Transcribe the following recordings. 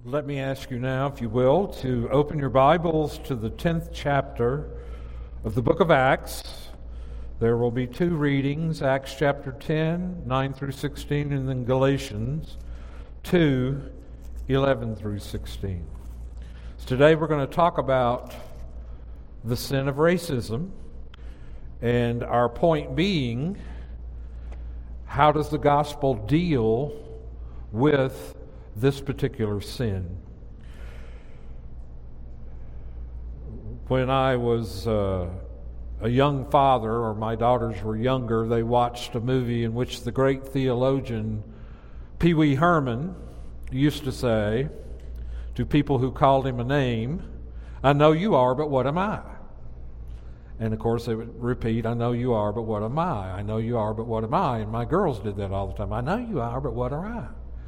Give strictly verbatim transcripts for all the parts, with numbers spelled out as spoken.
Let me ask you now, if you will, to open your Bibles to the tenth chapter of the book of Acts. There will be two readings, Acts chapter ten, nine through sixteen, and then Galatians two, eleven through sixteen. So today we're going to talk about the sin of racism, and our point being, how does the gospel deal with this particular sin? When I was uh, a young father, or my daughters were younger, they watched a movie in which the great theologian Pee Wee Herman used to say to people who called him a name, "I know you are, but what am I?" And of course they would repeat, "I know you are, but what am I? I know you are, but what am I?" And my girls did that all the time. "I know you are, but what am I?"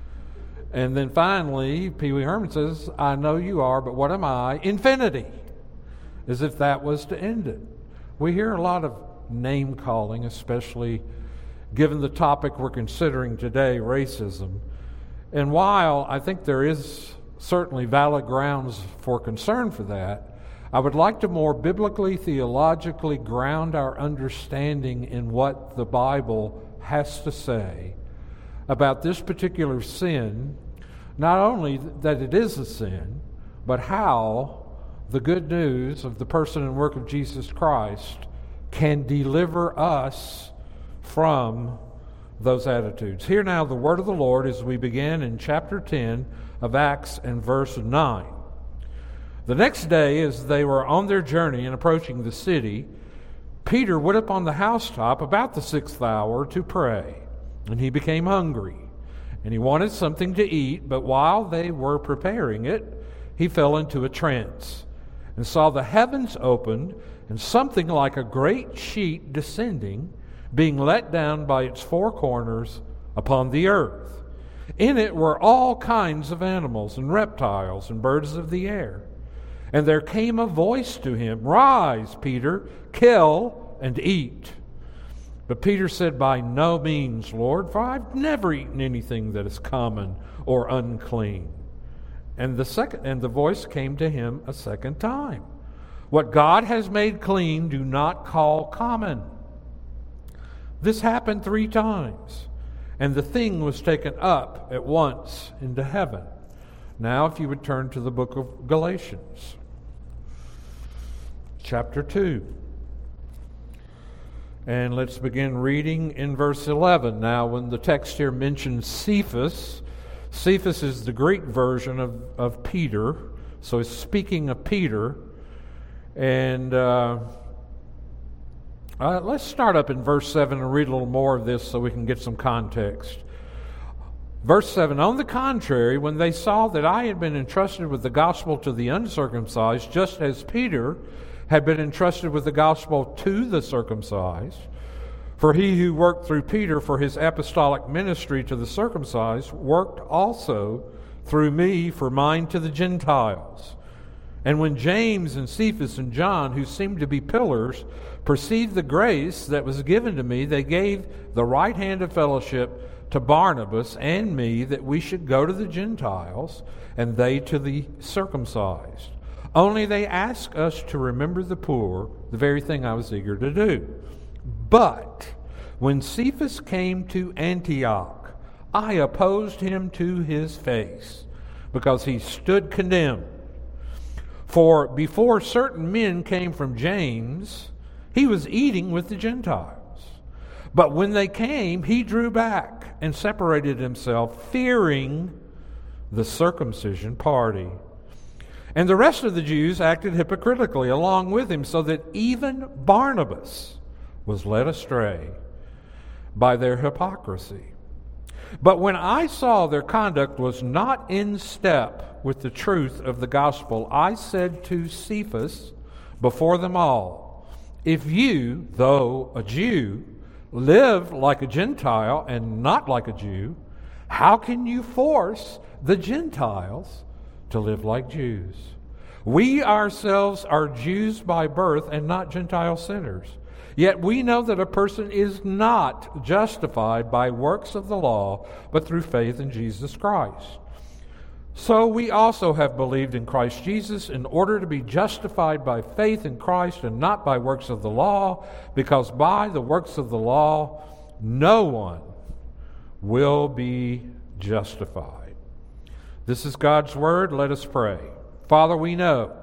And then finally, Pee Wee Herman says, "I know you are, but what am I? Infinity." As if that was to end it. We hear a lot of name calling, especially given the topic we're considering today, racism. And while I think there is certainly valid grounds for concern for that, I would like to more biblically, theologically ground our understanding in what the Bible has to say about this particular sin. Not only that it is a sin, but how the good news of the person and work of Jesus Christ can deliver us from those attitudes. Hear now the word of the Lord as we begin in chapter ten of Acts and verse nine. The next day, as they were on their journey and approaching the city, Peter went up on the housetop about the sixth hour to pray, and he became hungry. And he wanted something to eat, but while they were preparing it, he fell into a trance and saw the heavens opened and something like a great sheet descending, being let down by its four corners upon the earth. In it were all kinds of animals and reptiles and birds of the air. And there came a voice to him, "Rise, Peter, kill and eat." But Peter said, "By no means, Lord, for I've never eaten anything that is common or unclean." And the second, and the voice came to him a second time, "What God has made clean, do not call common." This happened three times, and the thing was taken up at once into heaven. Now, if you would turn to the book of Galatians, chapter two. And let's begin reading in verse eleven. Now, when the text here mentions Cephas, Cephas is the Greek version of, of Peter, so it's speaking of Peter. And uh, uh, let's start up in verse seven and read a little more of this so we can get some context. Verse seven, "On the contrary, when they saw that I had been entrusted with the gospel to the uncircumcised, just as Peter had been entrusted with the gospel to the circumcised, for he who worked through Peter for his apostolic ministry to the circumcised worked also through me for mine to the Gentiles. And when James and Cephas and John, who seemed to be pillars, perceived the grace that was given to me, they gave the right hand of fellowship to Barnabas and me, that we should go to the Gentiles, and they to the circumcised. Only they ask us to remember the poor, the very thing I was eager to do. But when Cephas came to Antioch, I opposed him to his face, because he stood condemned. For before certain men came from James, he was eating with the Gentiles. But when they came, he drew back and separated himself, fearing the circumcision party. And the rest of the Jews acted hypocritically along with him, so that even Barnabas was led astray by their hypocrisy. But when I saw their conduct was not in step with the truth of the gospel, I said to Cephas before them all, "If you, though a Jew, live like a Gentile and not like a Jew, how can you force the Gentiles to live like Jews? We ourselves are Jews by birth and not Gentile sinners. Yet we know that a person is not justified by works of the law, but through faith in Jesus Christ. So we also have believed in Christ Jesus in order to be justified by faith in Christ and not by works of the law, because by the works of the law no one will be justified. This is God's word. Let us pray. Father, we know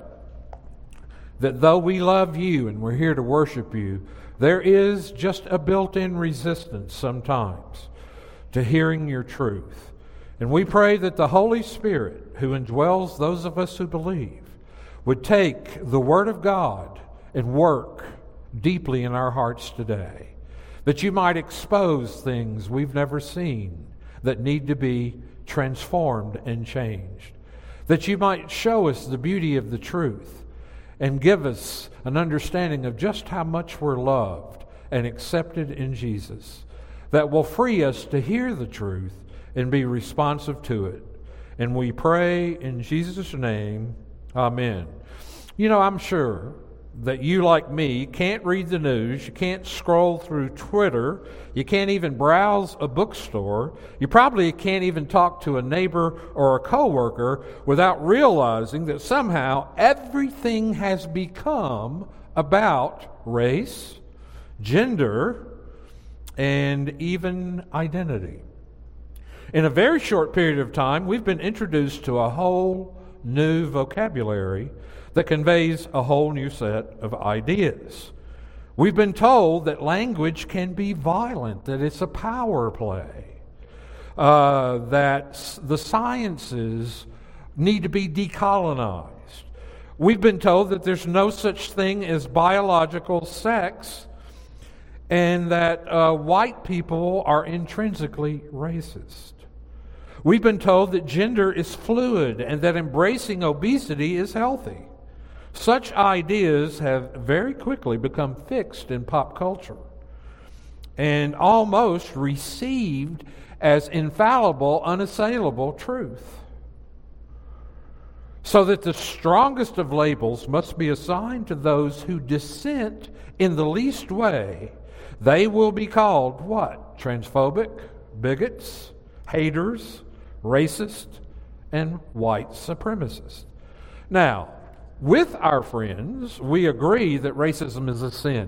that though we love you and we're here to worship you, there is just a built-in resistance sometimes to hearing your truth. And we pray that the Holy Spirit, who indwells those of us who believe, would take the Word of God and work deeply in our hearts today. That you might expose things we've never seen that need to be transformed and changed. That you might show us the beauty of the truth and give us an understanding of just how much we're loved and accepted in Jesus. That will free us to hear the truth and be responsive to it. And we pray in Jesus' name, amen. You know, I'm sure that you, like me, can't read the news, you can't scroll through Twitter, you can't even browse a bookstore, you probably can't even talk to a neighbor or a coworker without realizing that somehow everything has become about race, gender, and even identity. In a very short period of time, we've been introduced to a whole new vocabulary that conveys a whole new set of ideas. We've been told that language can be violent, that it's a power play, uh, that the sciences need to be decolonized. We've been told that there's no such thing as biological sex, and that uh, white people are intrinsically racist. We've been told that gender is fluid and that embracing obesity is healthy. Such ideas have very quickly become fixed in pop culture and almost received as infallible, unassailable truth. So that the strongest of labels must be assigned to those who dissent in the least way. They will be called what? Transphobic, bigots, haters, racist, and white supremacists. Now, with our friends, we agree that racism is a sin.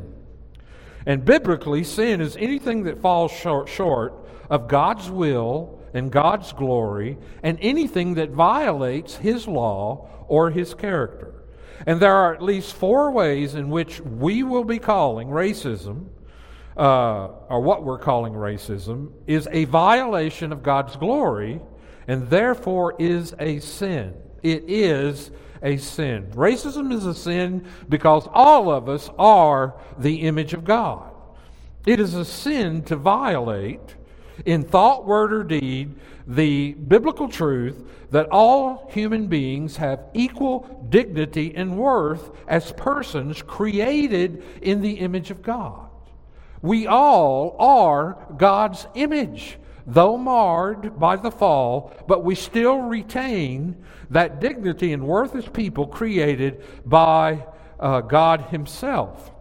And biblically, sin is anything that falls short, short of God's will and God's glory, and anything that violates His law or His character. And there are at least four ways in which we will be calling racism, uh, or what we're calling racism, is a violation of God's glory, and therefore is a sin. It is a sin. Racism is a sin because all of us are the image of God. It is a sin to violate, in thought, word, or deed, the biblical truth that all human beings have equal dignity and worth as persons created in the image of God. We all are God's image, though marred by the fall, but we still retain that dignity and worth as people created by uh, God Himself.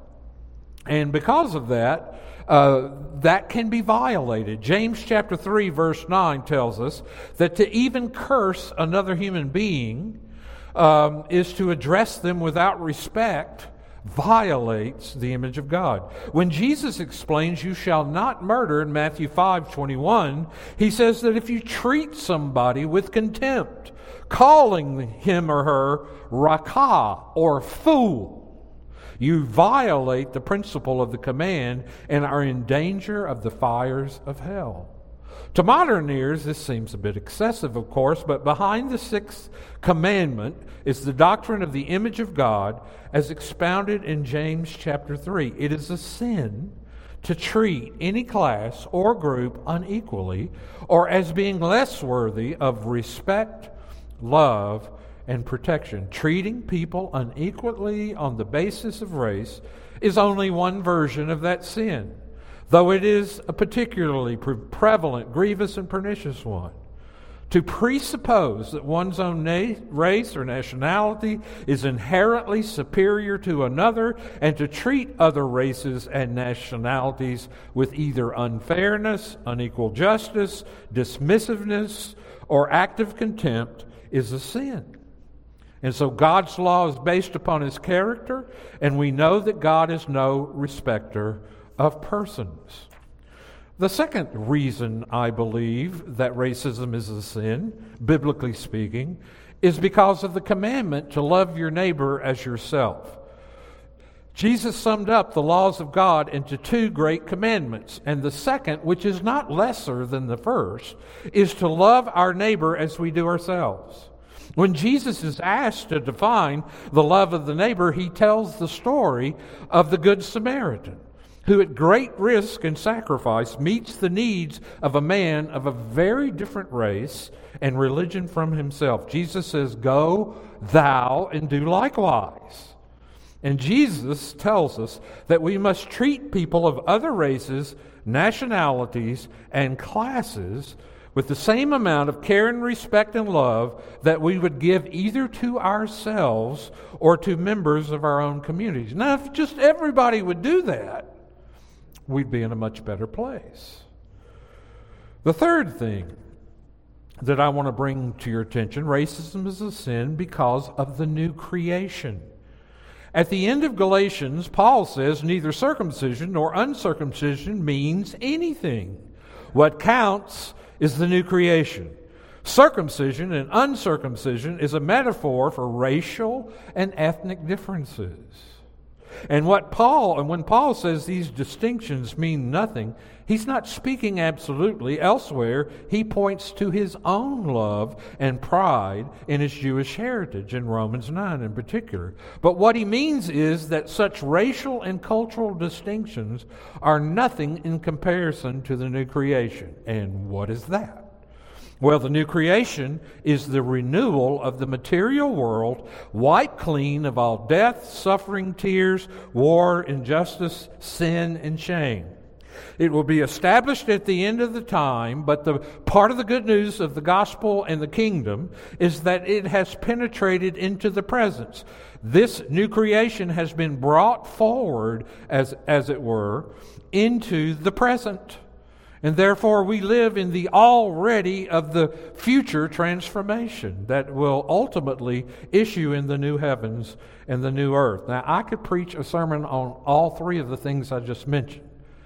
And because of that, uh, that can be violated. James chapter three, verse nine tells us that to even curse another human being um, is to address them without respect, violates the image of God. When Jesus explains you shall not murder in Matthew five twenty-one, He says that if you treat somebody with contempt, calling him or her rakah or fool, you violate the principle of the command and are in danger of the fires of hell. To modern ears, this seems a bit excessive, of course, but behind the sixth commandment is the doctrine of the image of God as expounded in James chapter three. It is a sin to treat any class or group unequally or as being less worthy of respect, love, and protection. Treating people unequally on the basis of race is only one version of that sin, though it is a particularly pre- prevalent, grievous, and pernicious one. To presuppose that one's own na- race or nationality is inherently superior to another, and to treat other races and nationalities with either unfairness, unequal justice, dismissiveness, or active contempt is a sin. And so God's law is based upon His character, and we know that God is no respecter of persons. The second reason I believe that racism is a sin, biblically speaking, is because of the commandment to love your neighbor as yourself. Jesus summed up the laws of God into two great commandments, and the second, which is not lesser than the first, is to love our neighbor as we do ourselves. When Jesus is asked to define the love of the neighbor, He tells the story of the Good Samaritan, who at great risk and sacrifice meets the needs of a man of a very different race and religion from himself. Jesus says, "Go thou and do likewise." And Jesus tells us that we must treat people of other races, nationalities, and classes with the same amount of care and respect and love that we would give either to ourselves or to members of our own communities. Now, if just everybody would do that, we'd be in a much better place. The third thing that I want to bring to your attention, racism is a sin because of the new creation. At the end of Galatians, Paul says, neither circumcision nor uncircumcision means anything. What counts is the new creation. Circumcision and uncircumcision is a metaphor for racial and ethnic differences. And what Paul, and when Paul says these distinctions mean nothing, he's not speaking absolutely. Elsewhere, he points to his own love and pride in his Jewish heritage, in Romans nine in particular. But what he means is that such racial and cultural distinctions are nothing in comparison to the new creation. And what is that? Well, the new creation is the renewal of the material world, wiped clean of all death, suffering, tears, war, injustice, sin, and shame. It will be established at the end of the time, but the part of the good news of the gospel and the kingdom is that it has penetrated into the present. This new creation has been brought forward, as, as it were, into the present. And therefore we live in the already of the future transformation that will ultimately issue in the new heavens and the new earth. Now, I could preach a sermon on all three of the things I just mentioned.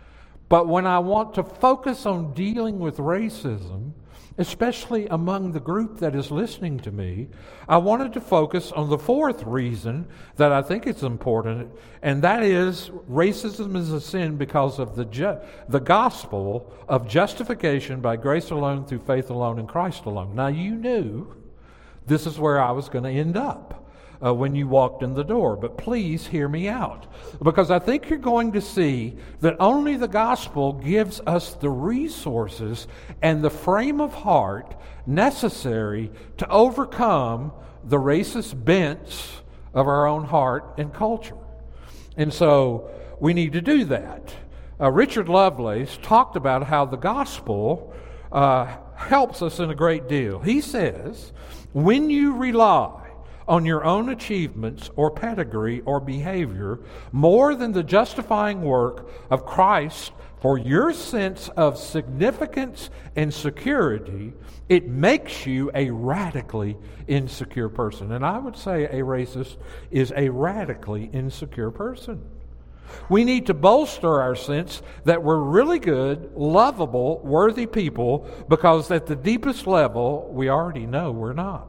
But when I want to focus on dealing with racism, especially among the group that is listening to me, I wanted to focus on the fourth reason that I think it's important, and that is racism is a sin because of the ju- the gospel of justification by grace alone, through faith alone, in Christ alone. Now, you knew this is where I was going to end up uh, when you walked in the door, but please hear me out, because I think you're going to see that only the gospel gives us the resources and the frame of heart necessary to overcome the racist bents of our own heart and culture. And so we need to do that. Uh, Richard Lovelace talked about how the gospel uh, helps us in a great deal. He says, when you rely on your own achievements or pedigree or behavior more than the justifying work of Christ for your sense of significance and security, it makes you a radically insecure person. And I would say a racist is a radically insecure person. We need to bolster our sense that we're really good, lovable, worthy people, because at the deepest level, we already know we're not.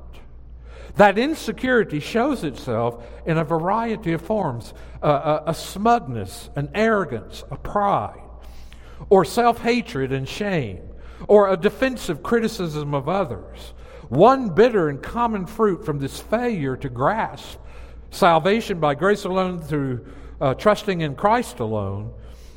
That insecurity shows itself in a variety of forms, uh, a, a smugness, an arrogance, a pride, or self-hatred and shame, or a defensive criticism of others. One bitter and common fruit from this failure to grasp salvation by grace alone through uh, trusting in Christ alone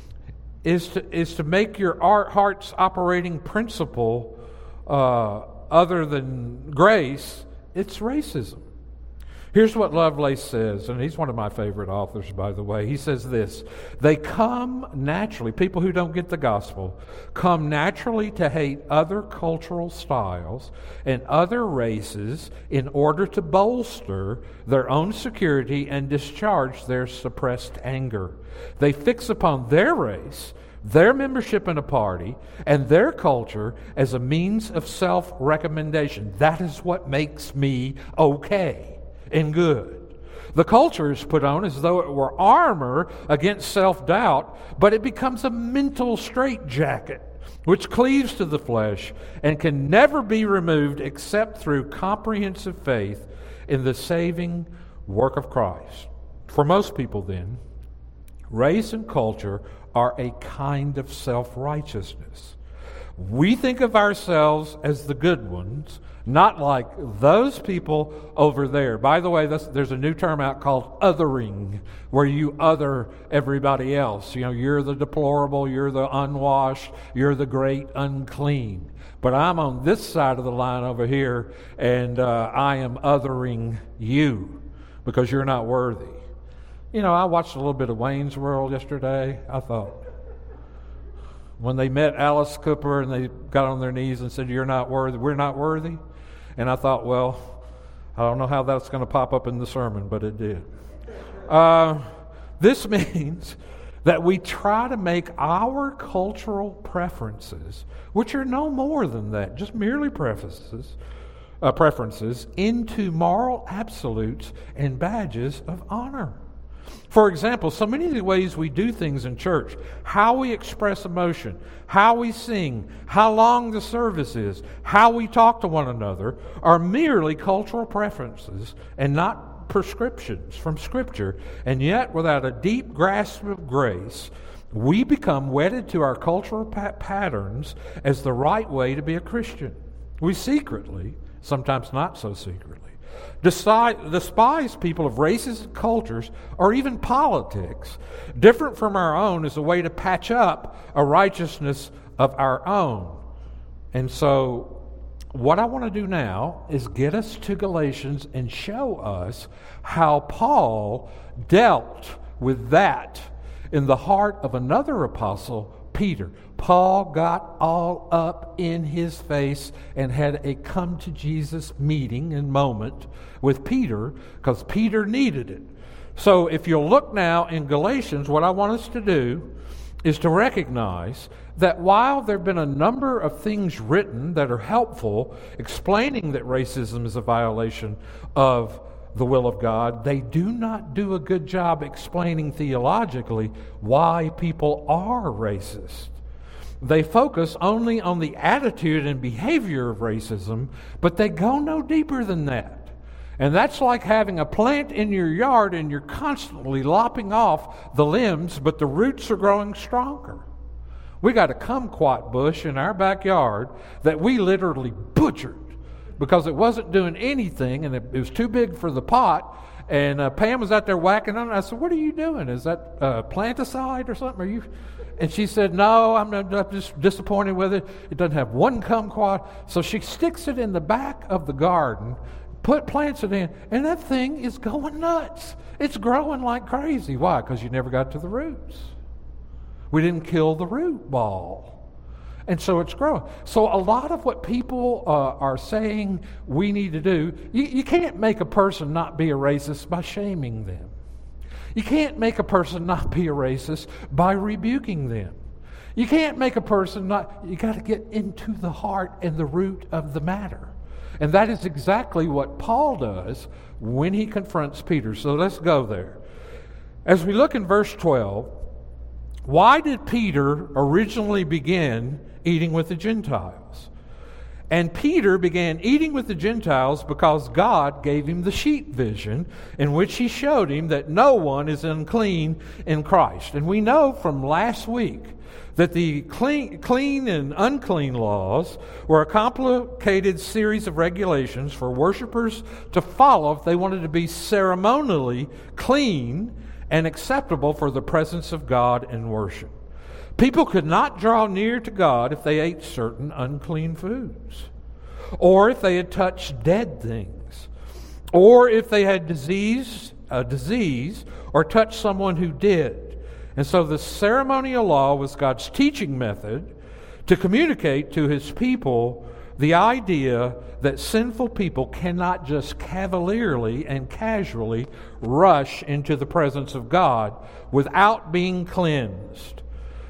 is to, is to make your heart's operating principle uh, other than grace. It's racism. Here's what Lovelace says, and he's one of my favorite authors, by the way. He says this: they come naturally, people who don't get the gospel, come naturally to hate other cultural styles and other races in order to bolster their own security and discharge their suppressed anger. They fix upon their race their membership in a party, and their culture as a means of self-recommendation. That is what makes me okay and good. The culture is put on as though it were armor against self-doubt, but it becomes a mental straitjacket which cleaves to the flesh and can never be removed except through comprehensive faith in the saving work of Christ. For most people, then, race and culture are a kind of self-righteousness. We think of ourselves as the good ones, not like those people over there. By the way, this, there's a new term out called othering, where you other everybody else. You know, you're the deplorable, you're the unwashed, you're the great unclean. But I'm on this side of the line over here, and uh, I am othering you because you're not worthy. You know, I watched a little bit of Wayne's World yesterday. I thought, when they met Alice Cooper and they got on their knees and said, "You're not worthy, we're not worthy." And I thought, well, I don't know how that's going to pop up in the sermon, but it did. Uh, this means that we try to make our cultural preferences, which are no more than that, just merely preferences, uh, preferences, into moral absolutes and badges of honor. For example, so many of the ways we do things in church, how we express emotion, how we sing, how long the service is, how we talk to one another, are merely cultural preferences and not prescriptions from Scripture. And yet, without a deep grasp of grace, we become wedded to our cultural pa- patterns as the right way to be a Christian. We secretly, sometimes not so secretly, despise people of races and cultures, or even politics, different from our own, as a way to patch up a righteousness of our own. And so, what I want to do now is get us to Galatians and show us how Paul dealt with that in the heart of another apostle, Peter. Paul got all up in his face and had a come to Jesus meeting and moment with Peter, because Peter needed it. So if you'll look now in Galatians, what I want us to do is to recognize that while there have been a number of things written that are helpful, explaining that racism is a violation of the will of God, they do not do a good job explaining theologically why people are racist. They focus only on the attitude and behavior of racism, but they go no deeper than that. And that's like having a plant in your yard and you're constantly lopping off the limbs, but the roots are growing stronger. We got a kumquat bush in our backyard that we literally butchered because it wasn't doing anything, and it, it was too big for the pot. And uh, Pam was out there whacking on it. I said, "What are you doing? Is that uh, planticide or something? Are you?" And she said, "No, I'm, not, I'm just disappointed with it. It doesn't have one kumquat." So she sticks it in the back of the garden, put plants it in, and that thing is going nuts. It's growing like crazy. Why? Because you never got to the roots. We didn't kill the root ball. And so it's growing. So a lot of what people uh, are saying we need to do, you, you can't make a person not be a racist by shaming them. You can't make a person not be a racist by rebuking them. You can't make a person not, you got to get into the heart and the root of the matter. And that is exactly what Paul does when he confronts Peter. So let's go there. As we look in verse twelve, why did Peter originally begin eating with the Gentiles? And Peter began eating with the Gentiles because God gave him the sheep vision, in which he showed him that no one is unclean in Christ. And we know from last week that the clean, clean and unclean laws were a complicated series of regulations for worshipers to follow if they wanted to be ceremonially clean and acceptable for the presence of God in worship. People could not draw near to God if they ate certain unclean foods, or if they had touched dead things, or if they had disease, a disease, or touched someone who did. And so the ceremonial law was God's teaching method to communicate to his people the idea that sinful people cannot just cavalierly and casually rush into the presence of God without being cleansed.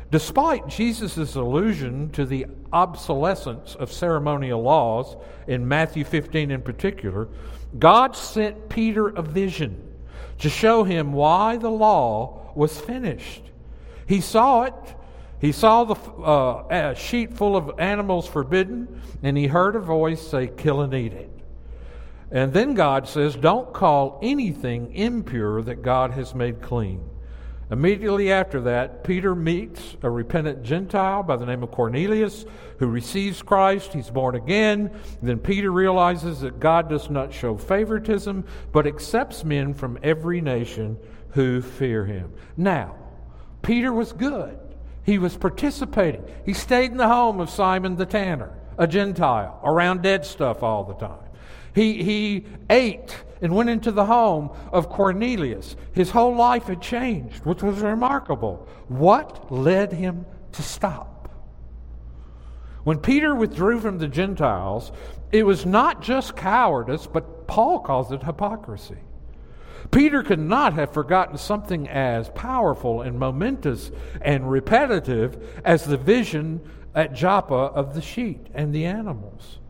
Despite Jesus' allusion to the obsolescence of ceremonial laws in Matthew fifteen in particular, God sent Peter a vision to show him why the law was finished. He saw it. He saw the uh, a sheet full of animals forbidden, and he heard a voice say, "Kill and eat it." And then God says, "Don't call anything impure that God has made clean." Immediately after that, Peter meets a repentant Gentile by the name of Cornelius who receives Christ. He's born again. Then Peter realizes that God does not show favoritism, but accepts men from every nation who fear him. Now, Peter was good. He was participating. He stayed in the home of Simon the tanner, a Gentile, around dead stuff all the time. He, he ate and went into the home of Cornelius. His whole life had changed, which was remarkable. What led him to stop? When Peter withdrew from the Gentiles, it was not just cowardice, but Paul calls it hypocrisy. Peter could not have forgotten something as powerful and momentous and repetitive as the vision at Joppa of the sheep and the animals.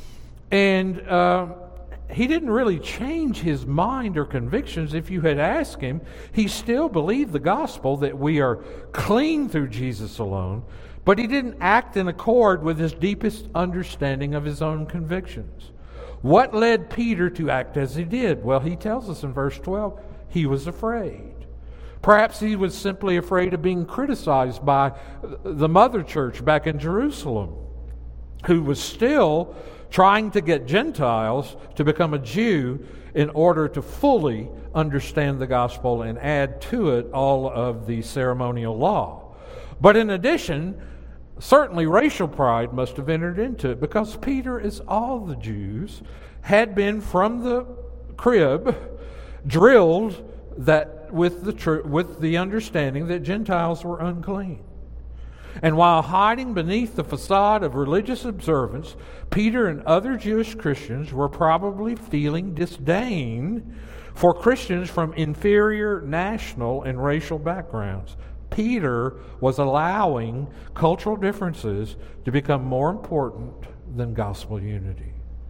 And uh, he didn't really change his mind or convictions. If you had asked him, he still believed the gospel that we are clean through Jesus alone, but he didn't act in accord with his deepest understanding of his own convictions. What led Peter to act as he did? Well, he tells us in verse twelve, he was afraid. Perhaps he was simply afraid of being criticized by the mother church back in Jerusalem, who was still trying to get Gentiles to become a Jew in order to fully understand the gospel and add to it all of the ceremonial law. But in addition, certainly racial pride must have entered into it, because Peter, as all the Jews, had been from the crib drilled that with the tr- with the understanding that Gentiles were unclean. And while hiding beneath the facade of religious observance, Peter and other Jewish Christians were probably feeling disdain for Christians from inferior national and racial backgrounds. Peter was allowing cultural differences to become more important than gospel unity.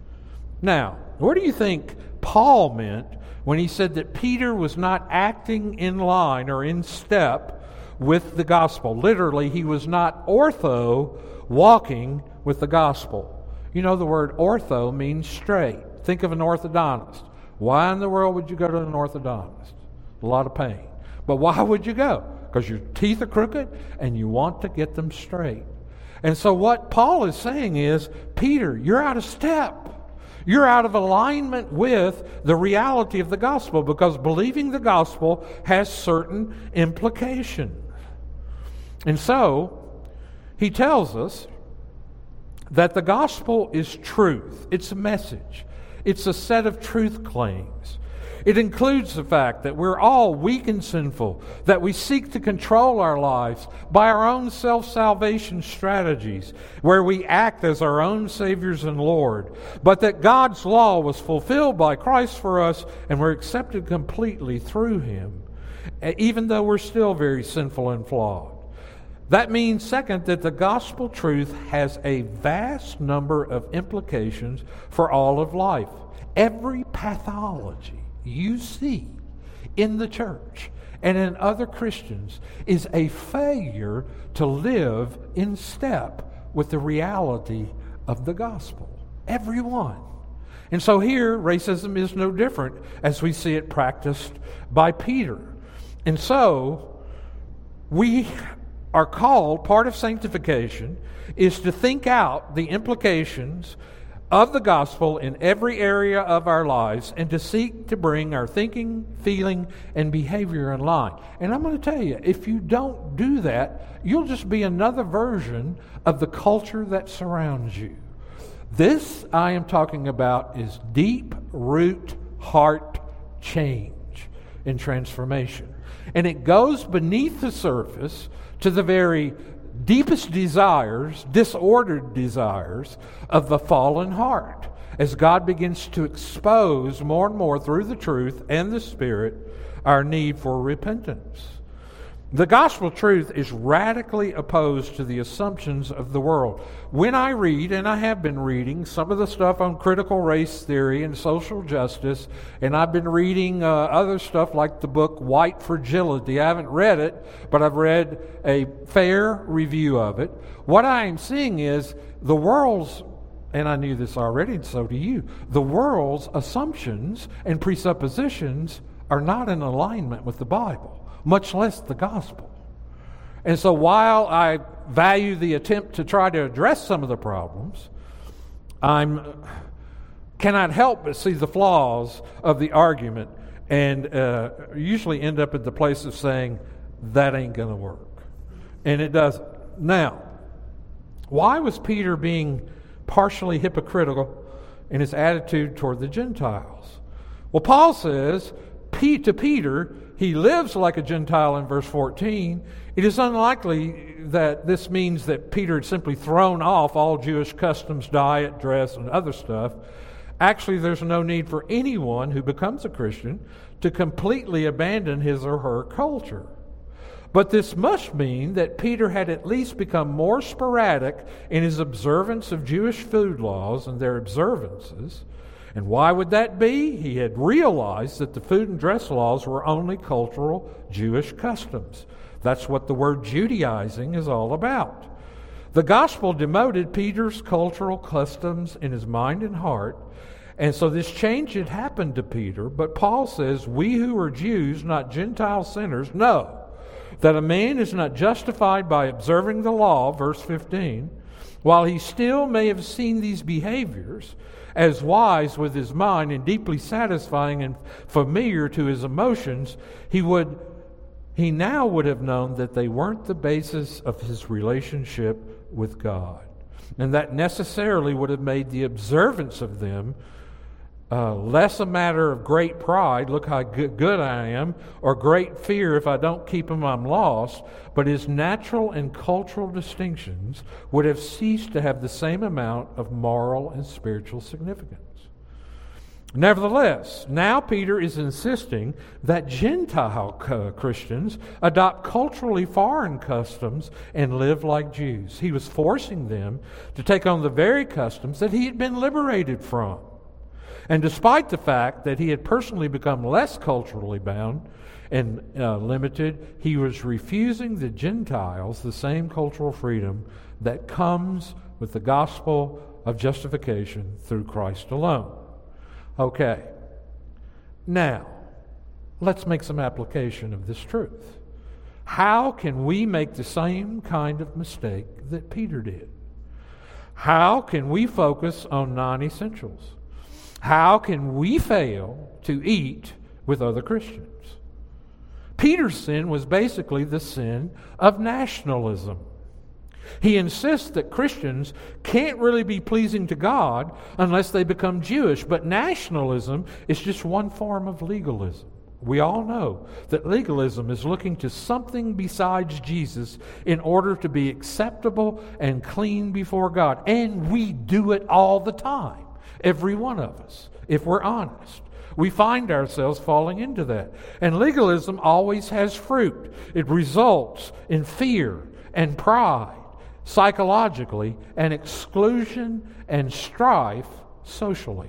Now, what do you think Paul meant when he said that Peter was not acting in line or in step with the gospel? Literally, he was not ortho walking with the gospel. You know, the word ortho means straight. Think of an orthodontist. Why in the world would you go to an orthodontist? A lot of pain. But why would you go? Because your teeth are crooked and you want to get them straight. And so what Paul is saying is, Peter, you're out of step. You're out of alignment with the reality of the gospel, because believing the gospel has certain implications. And so, he tells us that the gospel is truth. It's a message. It's a set of truth claims. It includes the fact that we're all weak and sinful, that we seek to control our lives by our own self-salvation strategies, where we act as our own saviors and Lord, but that God's law was fulfilled by Christ for us, and we're accepted completely through Him, even though we're still very sinful and flawed. That means, second, that the gospel truth has a vast number of implications for all of life. Every pathology you see in the church and in other Christians is a failure to live in step with the reality of the gospel. Every one. And so here, racism is no different as we see it practiced by Peter. And so, we are called, part of sanctification is to think out the implications of the gospel in every area of our lives, and to seek to bring our thinking, feeling, and behavior in line. And I'm going to tell you, if you don't do that, you'll just be another version of the culture that surrounds you. This I am talking about is deep root heart change and transformation. And it goes beneath the surface to the very deepest desires, disordered desires of the fallen heart, as God begins to expose more and more through the truth and the Spirit our need for repentance. The gospel truth is radically opposed to the assumptions of the world. When I read, and I have been reading, some of the stuff on critical race theory and social justice, and I've been reading uh, other stuff like the book White Fragility. I haven't read it, but I've read a fair review of it. What I am seeing is the world's, and I knew this already, and so do you, the world's assumptions and presuppositions are not in alignment with the Bible, much less the gospel. And so while I value the attempt to try to address some of the problems, I cannot help but see the flaws of the argument and uh, usually end up at the place of saying, that ain't going to work. And it doesn't. Now, why was Peter being partially hypocritical in his attitude toward the Gentiles? Well, Paul says, to Peter, he lives like a Gentile in verse fourteen. It is unlikely that this means that Peter had simply thrown off all Jewish customs, diet, dress, and other stuff. Actually, there's no need for anyone who becomes a Christian to completely abandon his or her culture. But this must mean that Peter had at least become more sporadic in his observance of Jewish food laws and their observances. And why would that be? He had realized that the food and dress laws were only cultural Jewish customs. That's what the word Judaizing is all about. The gospel demoted Peter's cultural customs in his mind and heart, and so this change had happened to Peter. But Paul says, we who are Jews, not Gentile sinners, know that a man is not justified by observing the law, verse fifteen, while he still may have seen these behaviors as wise with his mind and deeply satisfying and familiar to his emotions, he would he now would have known that they weren't the basis of his relationship with God. And that necessarily would have made the observance of them uh, less a matter of great pride, look how good, good I am, or great fear, if I don't keep them I'm lost, but his natural and cultural distinctions would have ceased to have the same amount of moral and spiritual significance. Nevertheless, now Peter is insisting that Gentile uh, Christians adopt culturally foreign customs and live like Jews. He was forcing them to take on the very customs that he had been liberated from. And despite the fact that he had personally become less culturally bound and uh, limited, he was refusing the Gentiles the same cultural freedom that comes with the gospel of justification through Christ alone. Okay, now let's make some application of this truth. How can we make the same kind of mistake that Peter did? How can we focus on non-essentials? How can we fail to eat with other Christians? Peter's sin was basically the sin of nationalism. He insists that Christians can't really be pleasing to God unless they become Jewish, but nationalism is just one form of legalism. We all know that legalism is looking to something besides Jesus in order to be acceptable and clean before God. And we do it all the time, every one of us, if we're honest. We find ourselves falling into that. And legalism always has fruit. It results in fear and pride psychologically, and exclusion and strife socially.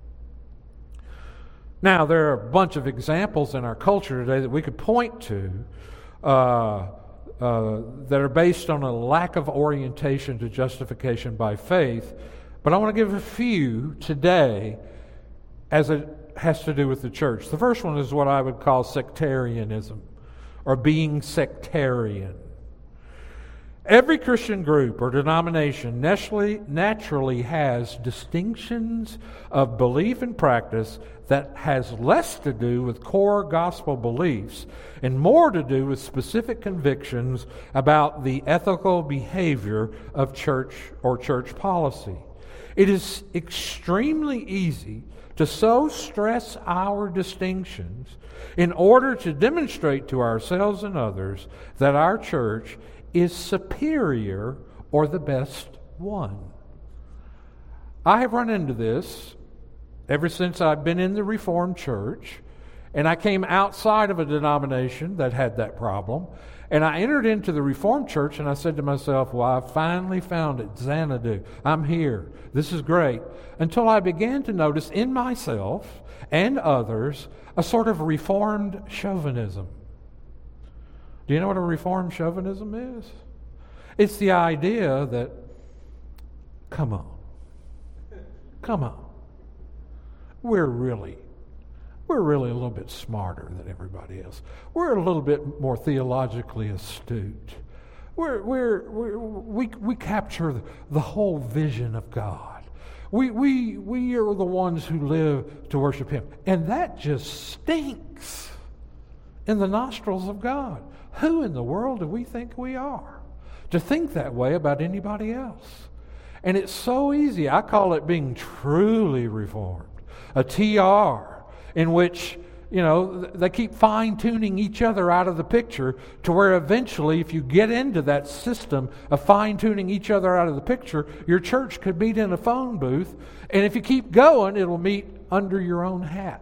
Now, there are a bunch of examples in our culture today that we could point to uh, uh, that are based on a lack of orientation to justification by faith, but I want to give a few today as it has to do with the church. The first one is what I would call sectarianism, or being sectarian. Every Christian group or denomination naturally, naturally has distinctions of belief and practice that has less to do with core gospel beliefs and more to do with specific convictions about the ethical behavior of church or church policy. It is extremely easy to so stress our distinctions in order to demonstrate to ourselves and others that our church is superior or the best one. I have run into this ever since I've been in the Reformed Church, And I came outside of a denomination that had that problem. And I entered into the Reformed Church, and I said to myself, well, I finally found it, Xanadu. I'm here. This is great. Until I began to notice in myself and others a sort of Reformed chauvinism. Do you know what a Reformed chauvinism is? It's the idea that, come on, come on, we're really We're really a little bit smarter than everybody else. We're a little bit more theologically astute. We're, we're, we're, we, we capture the whole vision of God. We, we, we are the ones who live to worship Him. And that just stinks in the nostrils of God. Who in the world do we think we are to think that way about anybody else? And it's so easy. I call it being truly reformed. A T R. In which, you know, they keep fine-tuning each other out of the picture to where eventually, if you get into that system of fine-tuning each other out of the picture, your church could meet in a phone booth, and if you keep going, it'll meet under your own hat.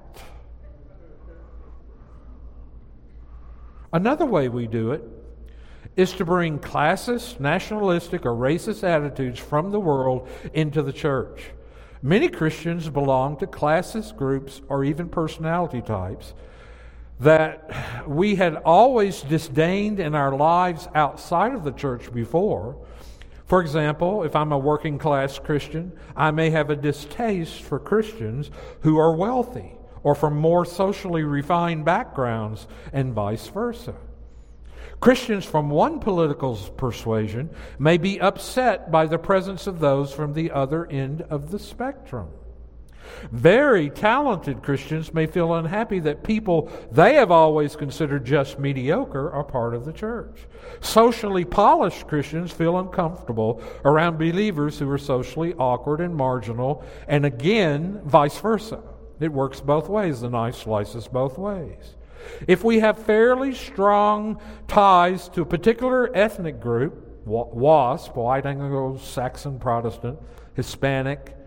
Another way we do it is to bring classist, nationalistic, or racist attitudes from the world into the church. Many Christians belong to classist groups or even personality types that we had always disdained in our lives outside of the church before. For example, if I'm a working class Christian, I may have a distaste for Christians who are wealthy or from more socially refined backgrounds, and vice versa. Christians from one political persuasion may be upset by the presence of those from the other end of the spectrum. Very talented Christians may feel unhappy that people they have always considered just mediocre are part of the church. Socially polished Christians feel uncomfortable around believers who are socially awkward and marginal, and again, vice versa. It works both ways. The knife slices both ways. If we have fairly strong ties to a particular ethnic group, WASP, White Anglo-Saxon Protestant, Hispanic,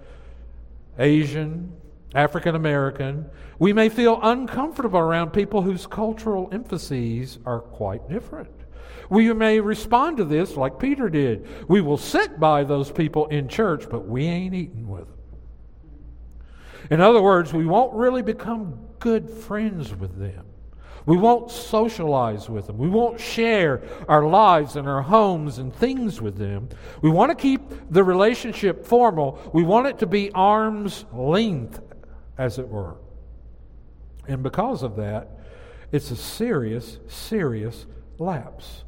Asian, African American, we may feel uncomfortable around people whose cultural emphases are quite different. We may respond to this like Peter did. We will sit by those people in church, but we ain't eating with them. In other words, we won't really become good friends with them. We won't socialize with them. We won't share our lives and our homes and things with them. We want to keep the relationship formal. We want it to be arm's length, as it were. And because of that, it's a serious, serious lapse.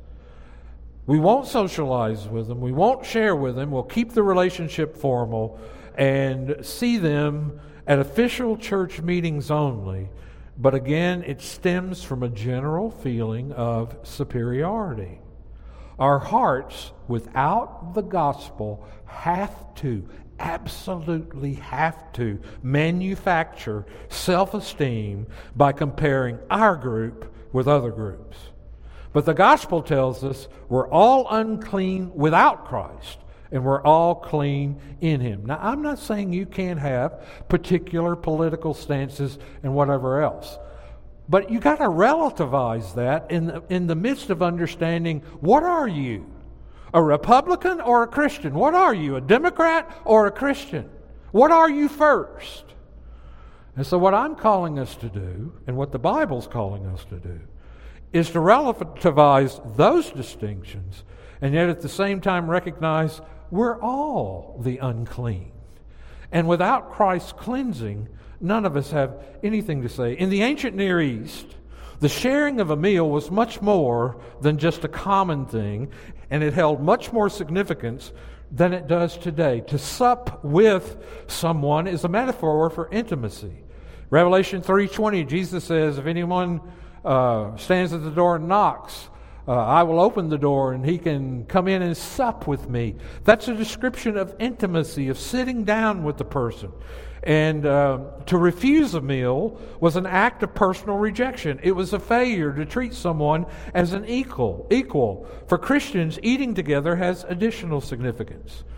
We won't socialize with them. We won't share with them. We'll keep the relationship formal and see them at official church meetings only. But again, it stems from a general feeling of superiority. Our hearts, without the gospel, have to, absolutely have to, manufacture self-esteem by comparing our group with other groups. But the gospel tells us we're all unclean without Christ, and we're all clean in Him. Now, I'm not saying you can't have particular political stances and whatever else. But you got to relativize that in the, in the midst of understanding, what are you? A Republican or a Christian? What are you? A Democrat or a Christian? What are you first? And so what I'm calling us to do, and what the Bible's calling us to do, is to relativize those distinctions, and yet at the same time recognize we're all the unclean. And without Christ's cleansing, none of us have anything to say. In the ancient Near East, the sharing of a meal was much more than just a common thing, and it held much more significance than it does today. To sup with someone is a metaphor for intimacy. Revelation three twenty, Jesus says, if anyone uh, stands at the door and knocks, Uh, I will open the door and he can come in and sup with me. That's a description of intimacy, of sitting down with the person. And uh, to refuse a meal was an act of personal rejection. It was a failure to treat someone as an equal. Equal. For Christians, eating together has additional significance.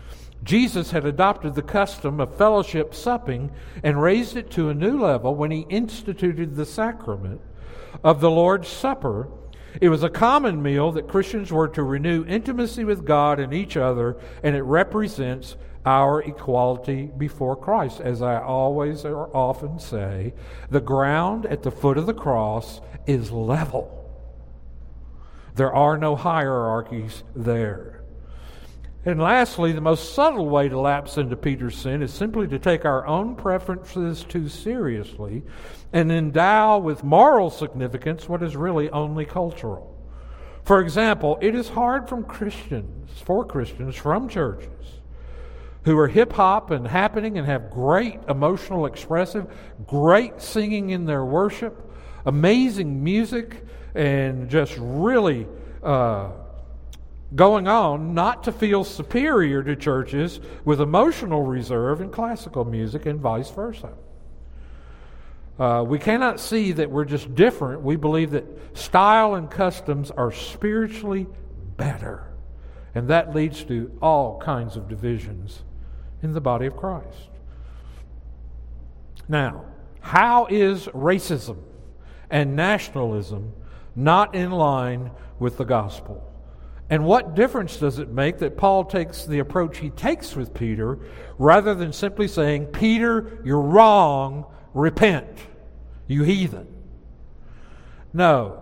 Jesus had adopted the custom of fellowship supping and raised it to a new level when he instituted the sacrament of the Lord's Supper. It was a common meal that Christians were to renew intimacy with God and each other, and it represents our equality before Christ. As I always or often say, the ground at the foot of the cross is level. There are no hierarchies there. And lastly, the most subtle way to lapse into Peter's sin is simply to take our own preferences too seriously and endow with moral significance what is really only cultural. For example, it is hard from Christians, for Christians from churches who are hip-hop and happening and have great emotional expressive, great singing in their worship, amazing music, and just really uh, going on, not to feel superior to churches with emotional reserve in classical music and vice versa. Uh, we cannot see that we're just different. We believe that style and customs are spiritually better. And that leads to all kinds of divisions in the body of Christ. Now, how is racism and nationalism not in line with the gospel? And what difference does it make that Paul takes the approach he takes with Peter rather than simply saying, Peter, you're wrong, repent, you heathen? No.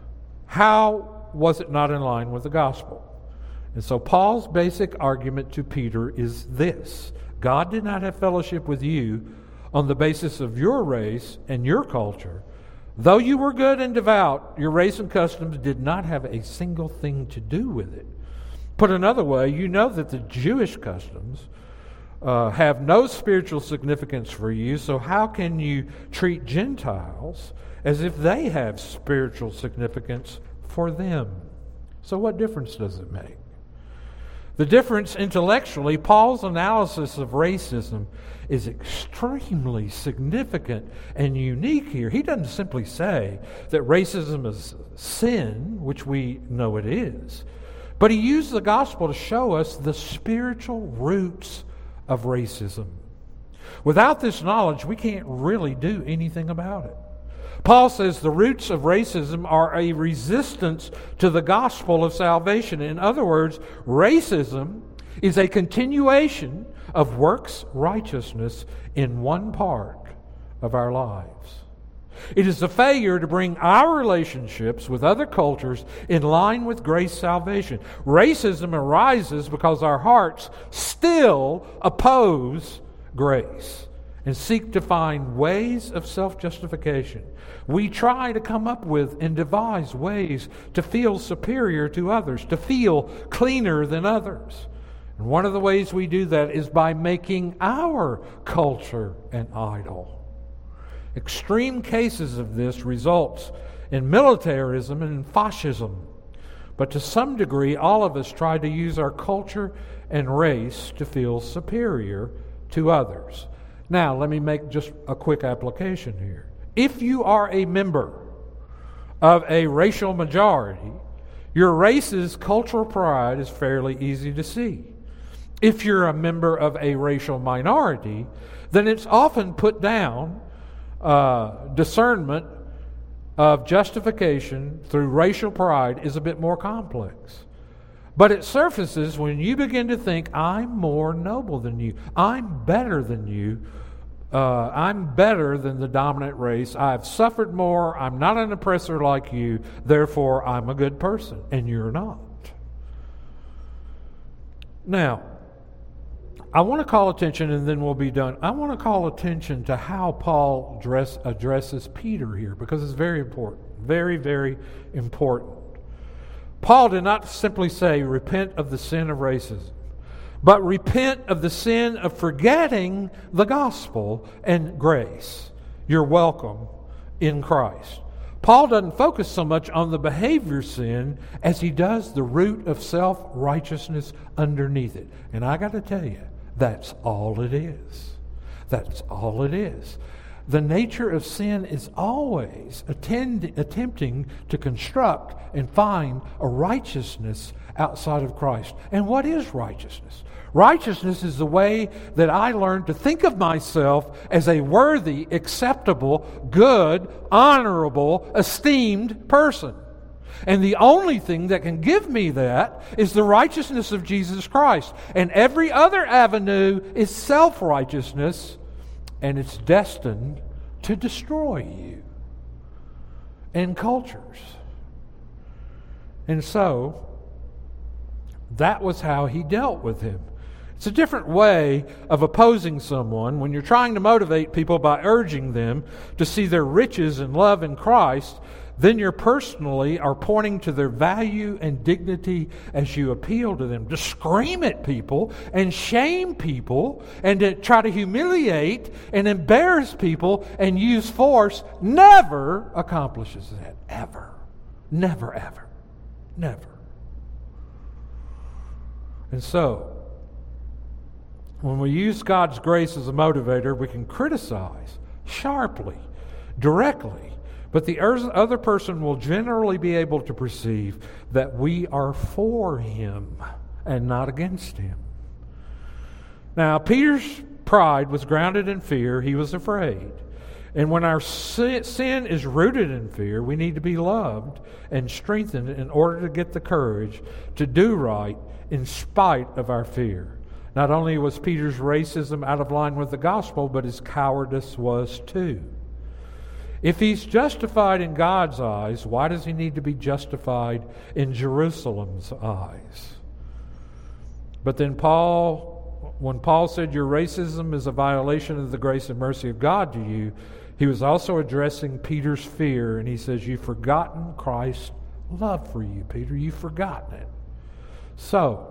How was it not in line with the gospel? And so Paul's basic argument to Peter is this: God did not have fellowship with you on the basis of your race and your culture. Though you were good and devout, your race and customs did not have a single thing to do with it. Put another way, you know that the Jewish customs uh, have no spiritual significance for you, so how can you treat Gentiles as if they have spiritual significance for them? So what difference does it make? The difference intellectually, Paul's analysis of racism is extremely significant and unique here. He doesn't simply say that racism is sin, which we know it is, but he used the gospel to show us the spiritual roots of racism. Without this knowledge, we can't really do anything about it. Paul says the roots of racism are a resistance to the gospel of salvation. In other words, racism is a continuation of works righteousness in one part of our lives. It is a failure to bring our relationships with other cultures in line with grace salvation. Racism arises because our hearts still oppose grace and seek to find ways of self-justification. We try to come up with and devise ways to feel superior to others, to feel cleaner than others. And one of the ways we do that is by making our culture an idol. Extreme cases of this results in militarism and fascism. But to some degree, all of us try to use our culture and race to feel superior to others. Now, let me make just a quick application here. If you are a member of a racial majority, your race's cultural pride is fairly easy to see. If you're a member of a racial minority, then it's often put down. Uh, discernment of justification through racial pride is a bit more complex. But it surfaces when you begin to think, I'm more noble than you. I'm better than you. Uh, I'm better than the dominant race. I've suffered more. I'm not an oppressor like you. Therefore, I'm a good person. And you're not. Now, I want to call attention, and then we'll be done. I want to call attention to how Paul address, addresses Peter here, because it's very important. Very, very important. Paul did not simply say, repent of the sin of racism, but repent of the sin of forgetting the gospel and grace. You're welcome in Christ. Paul doesn't focus so much on the behavior sin as he does the root of self-righteousness underneath it. And I got to tell you, that's all it is. That's all it is. The nature of sin is always attend, attempting to construct and find a righteousness outside of Christ. And what is righteousness? Righteousness is the way that I learn to think of myself as a worthy, acceptable, good, honorable, esteemed person. And the only thing that can give me that is the righteousness of Jesus Christ. And every other avenue is self-righteousness, and it's destined to destroy you and cultures. And so, that was how he dealt with him. It's a different way of opposing someone when you're trying to motivate people by urging them to see their riches and love in Christ. Then you personally are pointing to their value and dignity as you appeal to them. To scream at people and shame people and to try to humiliate and embarrass people and use force never accomplishes that. Ever. Never, ever. Never. And so, when we use God's grace as a motivator, we can criticize sharply, directly, but the other person will generally be able to perceive that we are for him and not against him. Now, Peter's pride was grounded in fear. He was afraid. And when our sin is rooted in fear, we need to be loved and strengthened in order to get the courage to do right in spite of our fear. Not only was Peter's racism out of line with the gospel, but his cowardice was too. If he's justified in God's eyes, why does he need to be justified in Jerusalem's eyes? But then Paul, when Paul said your racism is a violation of the grace and mercy of God to you, he was also addressing Peter's fear, and he says, you've forgotten Christ's love for you, Peter. You've forgotten it. So,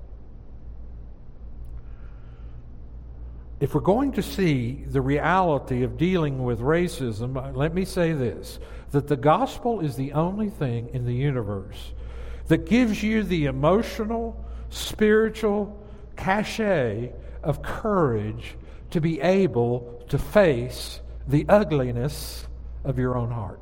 if we're going to see the reality of dealing with racism, let me say this, that the gospel is the only thing in the universe that gives you the emotional, spiritual cachet of courage to be able to face the ugliness of your own heart.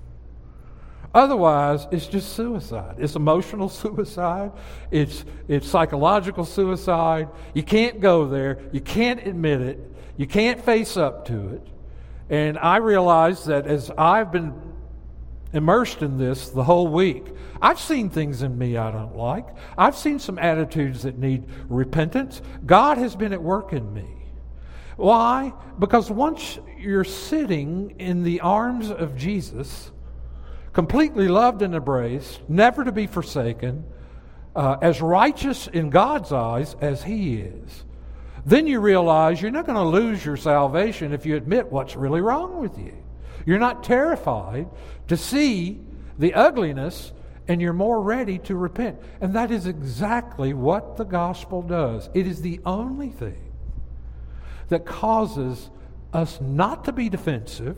Otherwise, it's just suicide. It's emotional suicide. It's it's psychological suicide. You can't go there. You can't admit it. You can't face up to it. And I realize that as I've been immersed in this the whole week, I've seen things in me I don't like. I've seen some attitudes that need repentance. God has been at work in me. Why? Because once you're sitting in the arms of Jesus, completely loved and embraced, never to be forsaken, uh, as righteous in God's eyes as He is, then you realize you're not going to lose your salvation if you admit what's really wrong with you. You're not terrified to see the ugliness, and you're more ready to repent. And that is exactly what the gospel does. It is the only thing that causes us not to be defensive,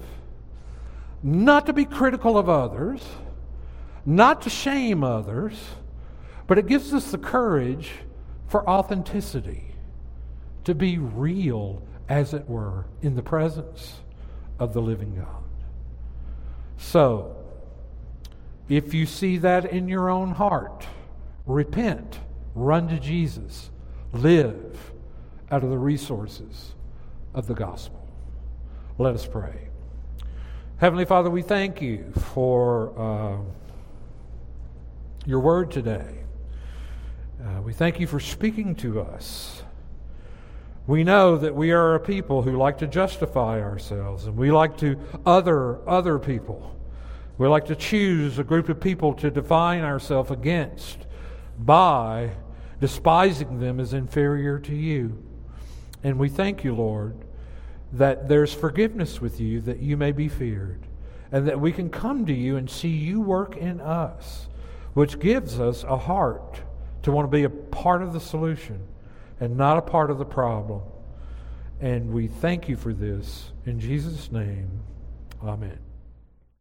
not to be critical of others, not to shame others, but it gives us the courage for authenticity, to be real, as it were, in the presence of the living God. So, if you see that in your own heart, repent, run to Jesus, live out of the resources of the gospel. Let us pray. Heavenly Father, we thank you for uh, your word today. Uh, we thank you for speaking to us. We know that we are a people who like to justify ourselves, and we like to other other people. We like to choose a group of people to define ourselves against by despising them as inferior to you. And we thank you, Lord, that there's forgiveness with you, that you may be feared, and that we can come to you and see you work in us, which gives us a heart to want to be a part of the solution and not a part of the problem. And we thank you for this. In Jesus' name, amen.